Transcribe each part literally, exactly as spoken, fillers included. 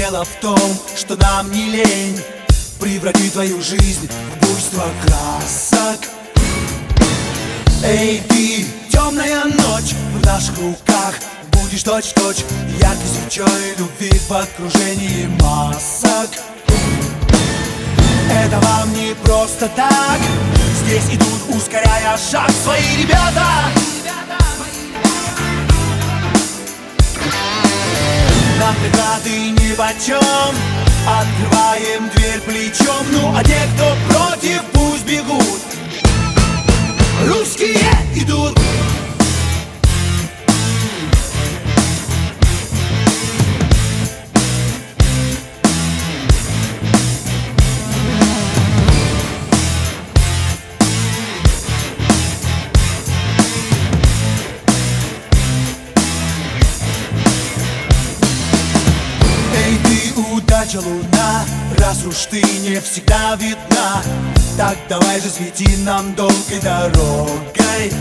Дело в том, что нам не лень превратить твою жизнь в буйство красок. Эй, ты, темная ночь в наших руках, будешь точь-в-точь яркой свечой любви в окружении масок. Это вам не просто так, здесь идут, ускоряя шаг, свои ребята. Нам преграды нипочем, открываем дверь плечом. Ну а те, кто против, пусть бегут. Русские идут. Удача, луна, раз уж ты не всегда видна, так давай же свети нам долгой дорогой.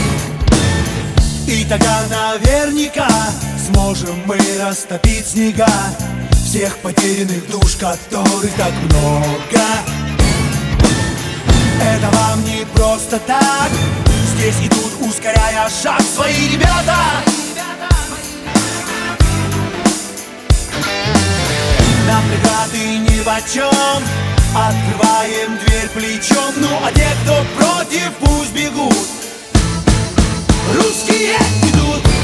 И тогда наверняка сможем мы растопить снега всех потерянных душ, которых так много. Это вам не просто так, здесь идут, ускоряя шаг, свои ребята. Нам преграды нипочем, открываем дверь плечом. Ну а те, кто против, пусть бегут. Русские идут.